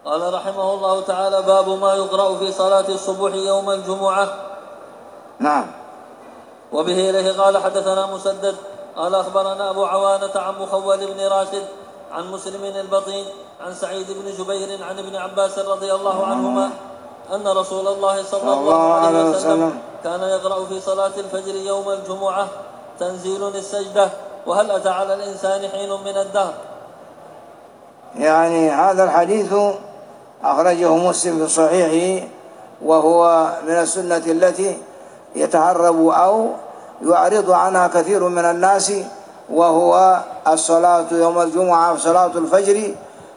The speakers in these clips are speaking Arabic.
قال رحمه الله تعالى: باب ما يقرأ في صلاة الصبح يوم الجمعة. نعم. وبه إليه قال: حدثنا مسدد قال أخبرنا أبو عوانة عن مخول بن راشد عن مسلم البطين عن سعيد بن جبير عن ابن عباس رضي الله عنهما أن رسول الله صلى الله عليه وسلم كان يقرأ في صلاة الفجر يوم الجمعة: تنزيل السجدة، وهل أتى على الإنسان حين من الدهر. يعني هذا الحديث أخرجه مسلم في صحيحه، وهو من السنة التي يتهرب أو يعرض عنها كثير من الناس، وهو الصلاة يوم الجمعة صلاة الفجر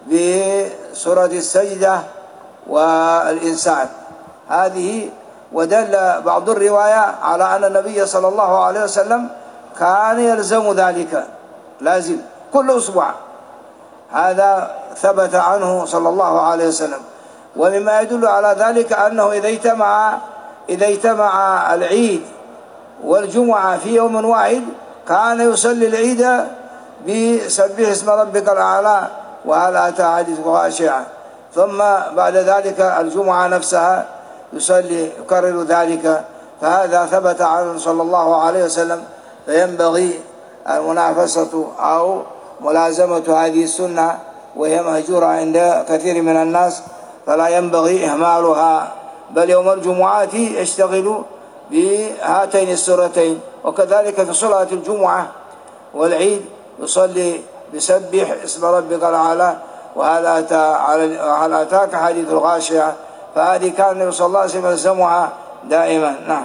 بسورة السجدة والإنسان هذه. ودل بعض الرواية على أن النبي صلى الله عليه وسلم كان يلزم ذلك، لازم كل أسبوع، هذا ثبت عنه صلى الله عليه وسلم. ومما يدل على ذلك أنه إذا اجتمع العيد والجمعة في يوم واحد كان يصلي العيد بسبح اسم ربك الأعلى وهل أتى حديث غاشية، ثم بعد ذلك الجمعة نفسها يكرر ذلك، فهذا ثبت عنه صلى الله عليه وسلم. فينبغي المنافسة أو ملازمة هذه السنة، وهي مهجورة عند كثير من الناس، فلا ينبغي إهمالها، بل يوم الجمعة يشتغل بهاتين السورتين. وكذلك في صلاة الجمعة والعيد يصلي بسبح اسم ربك الأعلى وهل أتاك حديث الغاشية، فهذه كان النبي صلى الله عليه وسلم يلزمها دائما. نعم.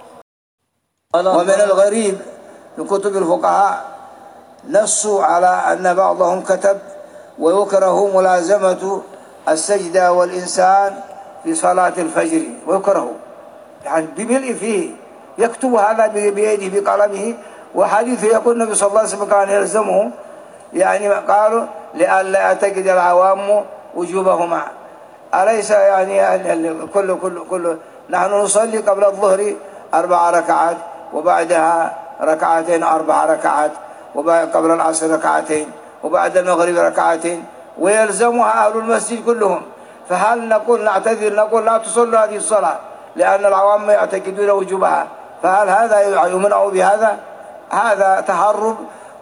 ومن الغريب في كتب الفقهاء نصوا على أن بعضهم كتب: ويكره ملازمة السجدة والإنسان في صلاة الفجر، ويكره يعني بملء فيه، يكتب هذا بيده بقلمه، وحديث يقول النبي صلى الله عليه وسلم كان يلزمه، يعني قالوا لئلا يعتقد العوام وجوبهما. أليس يعني كل نحن نصلي قبل الظهر 4 ركعات، وبعدها ركعتين 4 ركعات، وقبل العصر ركعتين، وبعد المغرب ركعتين، ويلزمها أهل المسجد كلهم. فهل نعتذر نقول لا تصلوا هذه الصلاة لأن العوام يعتقدون وجوبها؟ فهل هذا يمنع بهذا؟ هذا تهرب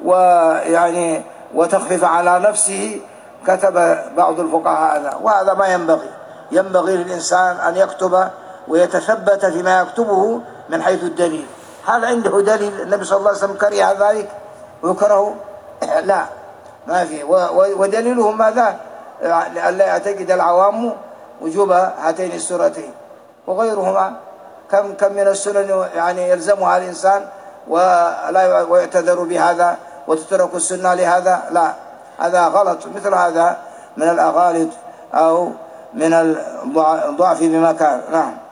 ويعني وتخفيف على نفسه، كتب بعض الفقهاء هذا، وهذا ما ينبغي للإنسان أن يكتب ويتثبت فيما يكتبه من حيث الدليل. هل عنده دليل النبي صلى الله عليه وسلم كره ذلك ويكره؟ لا، ما في. ودليله ماذا؟ لئلا يعتقد العوام وجوب هاتين السورتين وغيرهما. كم من السنن يعني يلزمها الإنسان ويعتذر بهذا وتترك السنة لهذا؟ لا، هذا غلط. مثل هذا من الأغالط أو من الضعف بمكان. نعم.